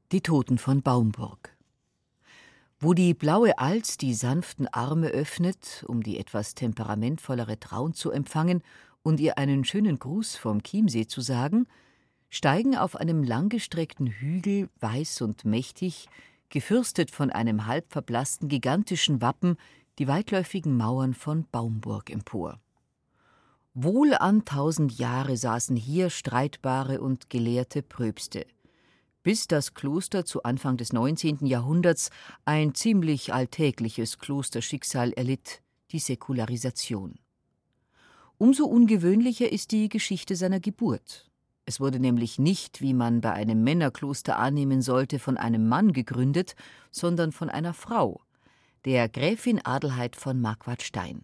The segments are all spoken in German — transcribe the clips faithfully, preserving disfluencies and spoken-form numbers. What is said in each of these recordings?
Die Toten von Baumburg. Wo die blaue Alz die sanften Arme öffnet, um die etwas temperamentvollere Traun zu empfangen und ihr einen schönen Gruß vom Chiemsee zu sagen, steigen auf einem langgestreckten Hügel, weiß und mächtig, gefürstet von einem halb verblassten gigantischen Wappen, die weitläufigen Mauern von Baumburg empor. Wohl an tausend Jahre saßen hier streitbare und gelehrte Pröpste, bis das Kloster zu Anfang des neunzehnten Jahrhunderts ein ziemlich alltägliches Klosterschicksal erlitt, die Säkularisation. Umso ungewöhnlicher ist die Geschichte seiner Geburt. Es wurde nämlich nicht, wie man bei einem Männerkloster annehmen sollte, von einem Mann gegründet, sondern von einer Frau, der Gräfin Adelheid von Marquardstein.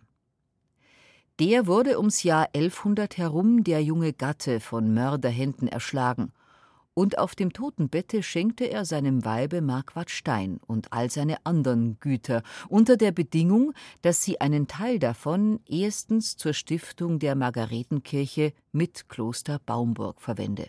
Der wurde ums Jahr elfhundert herum der junge Gatte von Mörderhänden erschlagen, und auf dem Totenbette schenkte er seinem Weibe Marquardstein und all seine anderen Güter, unter der Bedingung, dass sie einen Teil davon erstens zur Stiftung der Margaretenkirche mit Kloster Baumburg verwende.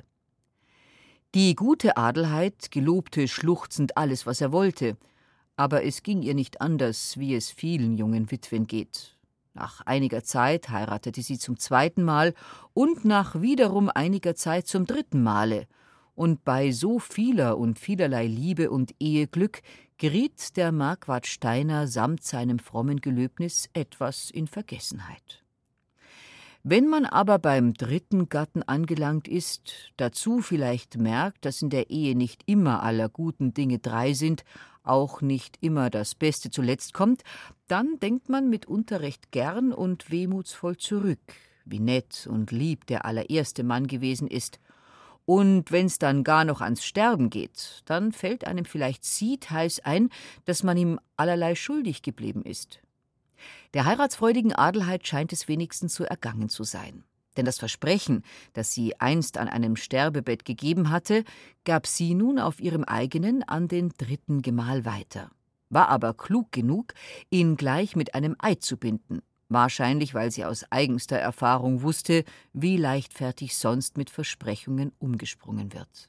Die gute Adelheid gelobte schluchzend alles, was er wollte, aber es ging ihr nicht anders, wie es vielen jungen Witwen geht. Nach einiger Zeit heiratete sie zum zweiten Mal und nach wiederum einiger Zeit zum dritten Male, und bei so vieler und vielerlei Liebe und Eheglück geriet der Marquardsteiner samt seinem frommen Gelöbnis etwas in Vergessenheit. Wenn man aber beim dritten Gatten angelangt ist, dazu vielleicht merkt, dass in der Ehe nicht immer aller guten Dinge drei sind, auch nicht immer das Beste zuletzt kommt, dann denkt man mitunter recht gern und wehmutsvoll zurück, wie nett und lieb der allererste Mann gewesen ist. Und wenn's dann gar noch ans Sterben geht, dann fällt einem vielleicht siedheiß ein, dass man ihm allerlei schuldig geblieben ist. Der heiratsfreudigen Adelheid scheint es wenigstens so ergangen zu sein. Denn das Versprechen, das sie einst an einem Sterbebett gegeben hatte, gab sie nun auf ihrem eigenen an den dritten Gemahl weiter, war aber klug genug, ihn gleich mit einem Eid zu binden, wahrscheinlich weil sie aus eigenster Erfahrung wusste, wie leichtfertig sonst mit Versprechungen umgesprungen wird.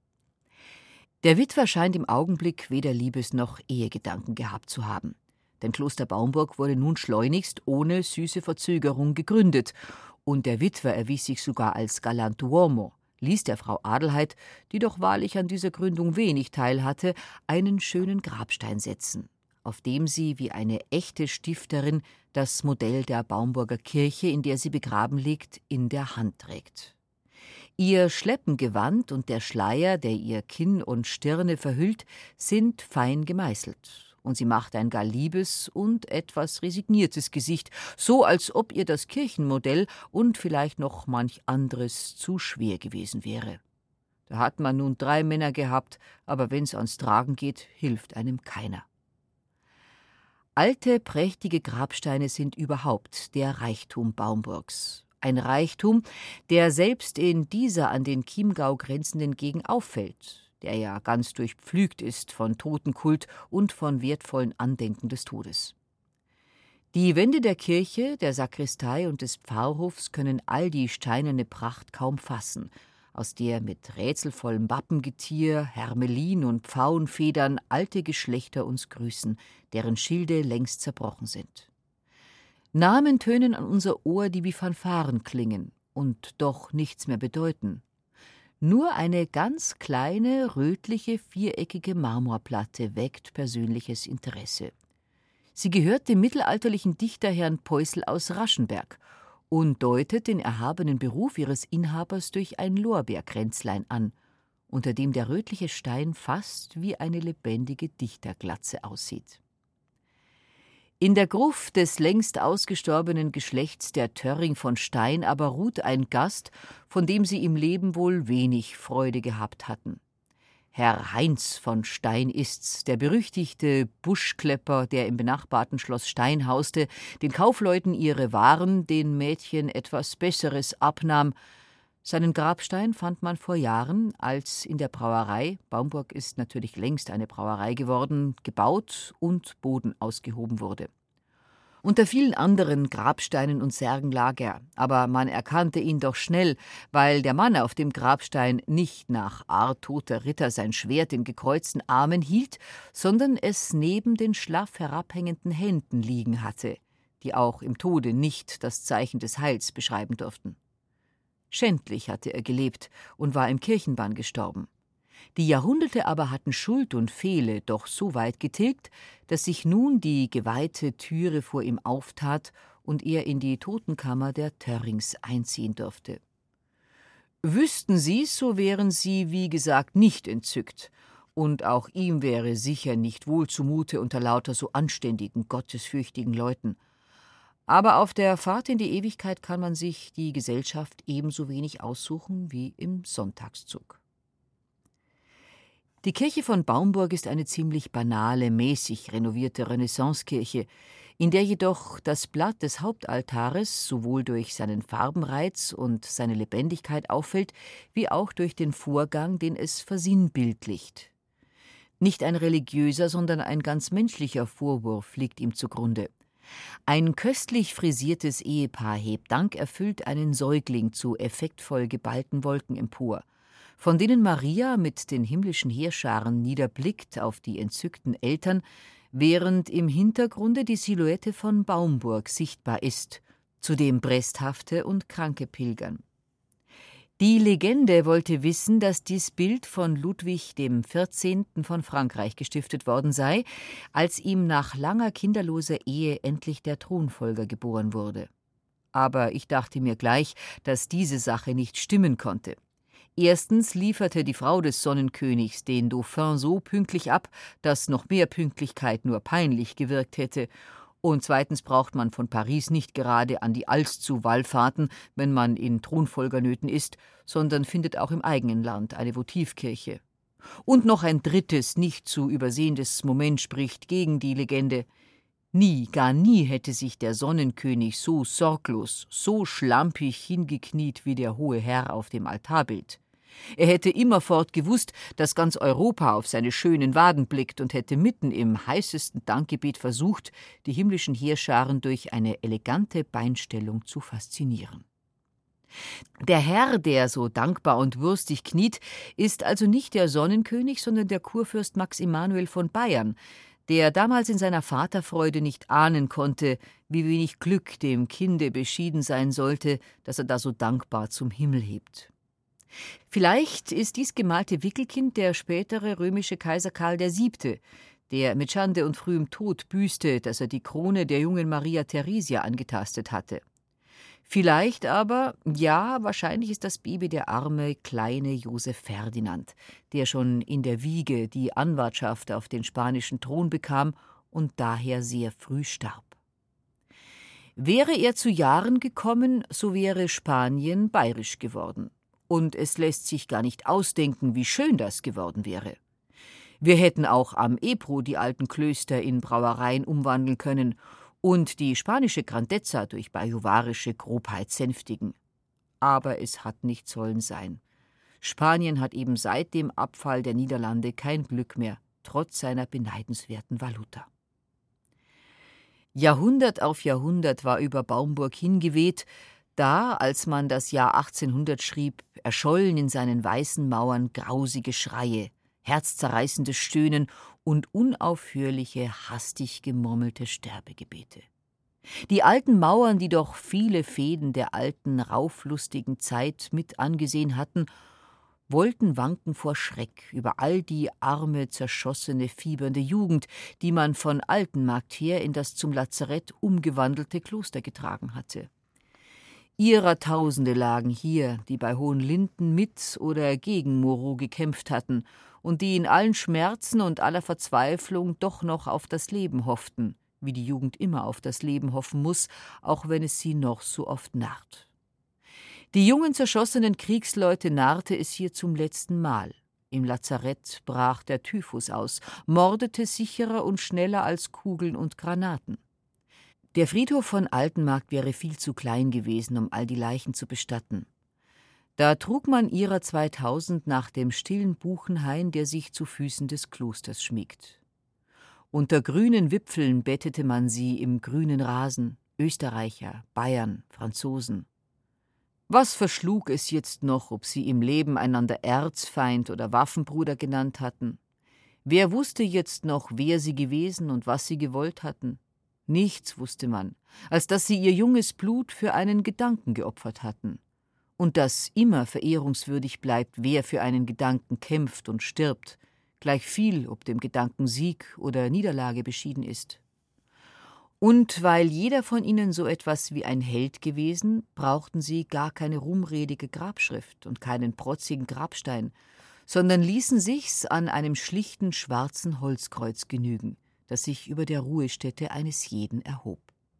Der Witwer scheint im Augenblick weder Liebes- noch Ehegedanken gehabt zu haben, denn Kloster Baumburg wurde nun schleunigst ohne süße Verzögerung gegründet, und der Witwer erwies sich sogar als Galantuomo, ließ der Frau Adelheid, die doch wahrlich an dieser Gründung wenig Teil hatte, einen schönen Grabstein setzen, auf dem sie wie eine echte Stifterin das Modell der Baumburger Kirche, in der sie begraben liegt, in der Hand trägt. Ihr Schleppengewand und der Schleier, der ihr Kinn und Stirne verhüllt, sind fein gemeißelt, und sie macht ein gar liebes und etwas resigniertes Gesicht, so als ob ihr das Kirchenmodell und vielleicht noch manch anderes zu schwer gewesen wäre. Da hat man nun drei Männer gehabt, aber wenn's ans Tragen geht, hilft einem keiner. Alte, prächtige Grabsteine sind überhaupt der Reichtum Baumburgs. Ein Reichtum, der selbst in dieser an den Chiemgau grenzenden Gegend auffällt, der ja ganz durchpflügt ist von Totenkult und von wertvollen Andenken des Todes. Die Wände der Kirche, der Sakristei und des Pfarrhofs können all die steinerne Pracht kaum fassen, aus der mit rätselvollem Wappengetier, Hermelin und Pfauenfedern alte Geschlechter uns grüßen, deren Schilde längst zerbrochen sind. Namen tönen an unser Ohr, die wie Fanfaren klingen und doch nichts mehr bedeuten. Nur eine ganz kleine, rötliche, viereckige Marmorplatte weckt persönliches Interesse. Sie gehört dem mittelalterlichen Dichterherrn Peusel aus Raschenberg und deutet den erhabenen Beruf ihres Inhabers durch ein Lorbeerkränzlein an, unter dem der rötliche Stein fast wie eine lebendige Dichterglatze aussieht. In der Gruft des längst ausgestorbenen Geschlechts der Törring von Stein aber ruht ein Gast, von dem sie im Leben wohl wenig Freude gehabt hatten. Herr Heinz von Stein ist's, der berüchtigte Buschklepper, der im benachbarten Schloss Stein hauste, den Kaufleuten ihre Waren, den Mädchen etwas Besseres abnahm. Seinen Grabstein fand man vor Jahren, als in der Brauerei, Baumburg ist natürlich längst eine Brauerei geworden, gebaut und Boden ausgehoben wurde. Unter vielen anderen Grabsteinen und Särgen lag er, aber man erkannte ihn doch schnell, weil der Mann auf dem Grabstein nicht nach Art toter Ritter sein Schwert in gekreuzten Armen hielt, sondern es neben den schlaff herabhängenden Händen liegen hatte, die auch im Tode nicht das Zeichen des Heils beschreiben durften. Schändlich hatte er gelebt und war im Kirchenbann gestorben. Die Jahrhunderte aber hatten Schuld und Fehle doch so weit getilgt, dass sich nun die geweihte Türe vor ihm auftat und er in die Totenkammer der Törrings einziehen durfte. Wüssten sie's, so wären sie, wie gesagt, nicht entzückt, und auch ihm wäre sicher nicht wohl zumute unter lauter so anständigen, gottesfürchtigen Leuten. Aber auf der Fahrt in die Ewigkeit kann man sich die Gesellschaft ebenso wenig aussuchen wie im Sonntagszug. Die Kirche von Baumburg ist eine ziemlich banale, mäßig renovierte Renaissancekirche, in der jedoch das Blatt des Hauptaltares sowohl durch seinen Farbenreiz und seine Lebendigkeit auffällt, wie auch durch den Vorgang, den es versinnbildlicht. Nicht ein religiöser, sondern ein ganz menschlicher Vorwurf liegt ihm zugrunde. Ein köstlich frisiertes Ehepaar hebt dankerfüllt einen Säugling zu effektvoll geballten Wolken empor, von denen Maria mit den himmlischen Heerscharen niederblickt auf die entzückten Eltern, während im Hintergrunde die Silhouette von Baumburg sichtbar ist, zudem bresthafte und kranke pilgern. Die Legende wollte wissen, dass dies Bild von Ludwig dem Vierzehnten von Frankreich gestiftet worden sei, als ihm nach langer kinderloser Ehe endlich der Thronfolger geboren wurde. Aber ich dachte mir gleich, dass diese Sache nicht stimmen konnte. Erstens lieferte die Frau des Sonnenkönigs den Dauphin so pünktlich ab, dass noch mehr Pünktlichkeit nur peinlich gewirkt hätte. Und zweitens braucht man von Paris nicht gerade an die Alst zu wallfahrten, wenn man in Thronfolgernöten ist, sondern findet auch im eigenen Land eine Votivkirche. Und noch ein drittes, nicht zu übersehendes Moment spricht gegen die Legende. Nie, gar nie hätte sich der Sonnenkönig so sorglos, so schlampig hingekniet wie der hohe Herr auf dem Altarbild. Er hätte immerfort gewusst, dass ganz Europa auf seine schönen Waden blickt und hätte mitten im heißesten Dankgebet versucht, die himmlischen Heerscharen durch eine elegante Beinstellung zu faszinieren. Der Herr, der so dankbar und würstig kniet, ist also nicht der Sonnenkönig, sondern der Kurfürst Max Emanuel von Bayern, der damals in seiner Vaterfreude nicht ahnen konnte, wie wenig Glück dem Kinde beschieden sein sollte, dass er da so dankbar zum Himmel hebt. Vielleicht ist dies gemalte Wickelkind der spätere römische Kaiser Karl der Siebte, der mit Schande und frühem Tod büßte, dass er die Krone der jungen Maria Theresia angetastet hatte. Vielleicht aber, ja, wahrscheinlich ist das Baby der arme, kleine Josef Ferdinand, der schon in der Wiege die Anwartschaft auf den spanischen Thron bekam und daher sehr früh starb. Wäre er zu Jahren gekommen, so wäre Spanien bayerisch geworden. Und es lässt sich gar nicht ausdenken, wie schön das geworden wäre. Wir hätten auch am Ebro die alten Klöster in Brauereien umwandeln können und die spanische Grandezza durch bajuwarische Grobheit sänftigen. Aber es hat nicht sollen sein. Spanien hat eben seit dem Abfall der Niederlande kein Glück mehr, trotz seiner beneidenswerten Valuta. Jahrhundert auf Jahrhundert war über Baumburg hingeweht. Da, als man das Jahr achtzehnhundert schrieb, erschollen in seinen weißen Mauern grausige Schreie, herzzerreißendes Stöhnen und unaufhörliche, hastig gemurmelte Sterbegebete. Die alten Mauern, die doch viele Fehden der alten, rauflustigen Zeit mit angesehen hatten, wollten wanken vor Schreck über all die arme, zerschossene, fiebernde Jugend, die man von Altenmarkt her in das zum Lazarett umgewandelte Kloster getragen hatte. Ihrer Tausende lagen hier, die bei Hohenlinden mit oder gegen Moreau gekämpft hatten und die in allen Schmerzen und aller Verzweiflung doch noch auf das Leben hofften, wie die Jugend immer auf das Leben hoffen muss, auch wenn es sie noch so oft narrt. Die jungen, zerschossenen Kriegsleute narrte es hier zum letzten Mal. Im Lazarett brach der Typhus aus, mordete sicherer und schneller als Kugeln und Granaten. Der Friedhof von Altenmarkt wäre viel zu klein gewesen, um all die Leichen zu bestatten. Da trug man ihrer zweitausend nach dem stillen Buchenhain, der sich zu Füßen des Klosters schmiegt. Unter grünen Wipfeln bettete man sie im grünen Rasen, Österreicher, Bayern, Franzosen. Was verschlug es jetzt noch, ob sie im Leben einander Erzfeind oder Waffenbruder genannt hatten? Wer wusste jetzt noch, wer sie gewesen und was sie gewollt hatten? Nichts wusste man, als dass sie ihr junges Blut für einen Gedanken geopfert hatten. Und dass immer verehrungswürdig bleibt, wer für einen Gedanken kämpft und stirbt, gleich viel, ob dem Gedanken Sieg oder Niederlage beschieden ist. Und weil jeder von ihnen so etwas wie ein Held gewesen, brauchten sie gar keine ruhmredige Grabschrift und keinen protzigen Grabstein, sondern ließen sich's an einem schlichten schwarzen Holzkreuz genügen, das sich über der Ruhestätte eines jeden erhob.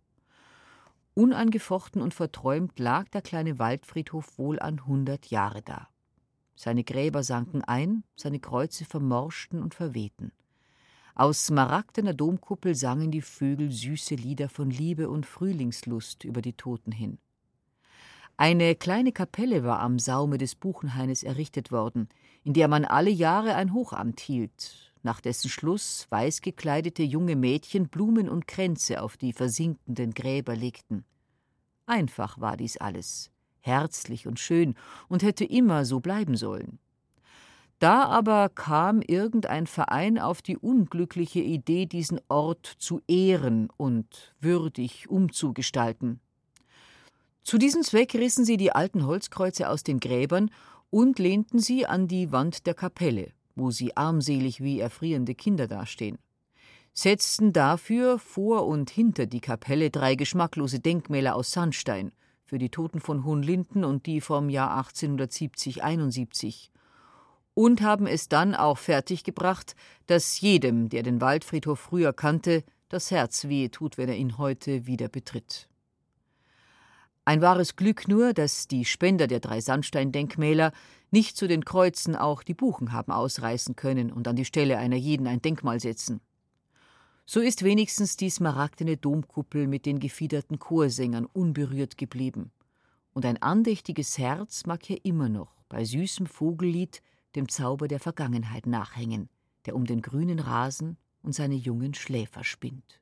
Unangefochten und verträumt lag der kleine Waldfriedhof wohl an hundert Jahre da. Seine Gräber sanken ein, seine Kreuze vermorschten und verwehten. Aus smaragdener Domkuppel sangen die Vögel süße Lieder von Liebe und Frühlingslust über die Toten hin. Eine kleine Kapelle war am Saume des Buchenhaines errichtet worden, in der man alle Jahre ein Hochamt hielt, nach dessen Schluss weiß gekleidete junge Mädchen Blumen und Kränze auf die versinkenden Gräber legten. Einfach war dies alles, herzlich und schön und hätte immer so bleiben sollen. Da aber kam irgendein Verein auf die unglückliche Idee, diesen Ort zu ehren und würdig umzugestalten. Zu diesem Zweck rissen sie die alten Holzkreuze aus den Gräbern und lehnten sie an die Wand der Kapelle, wo sie armselig wie erfrierende Kinder dastehen, setzten dafür vor und hinter die Kapelle drei geschmacklose Denkmäler aus Sandstein für die Toten von Hohenlinden und die vom Jahr achtzehnhundertsiebzig einundsiebzig und haben es dann auch fertiggebracht, dass jedem, der den Waldfriedhof früher kannte, das Herz wehe tut, wenn er ihn heute wieder betritt. Ein wahres Glück nur, dass die Spender der drei Sandsteindenkmäler nicht zu den Kreuzen auch die Buchen haben ausreißen können und an die Stelle einer jeden ein Denkmal setzen. So ist wenigstens die smaragdene Domkuppel mit den gefiederten Chorsängern unberührt geblieben. Und ein andächtiges Herz mag hier immer noch bei süßem Vogellied dem Zauber der Vergangenheit nachhängen, der um den grünen Rasen und seine jungen Schläfer spinnt.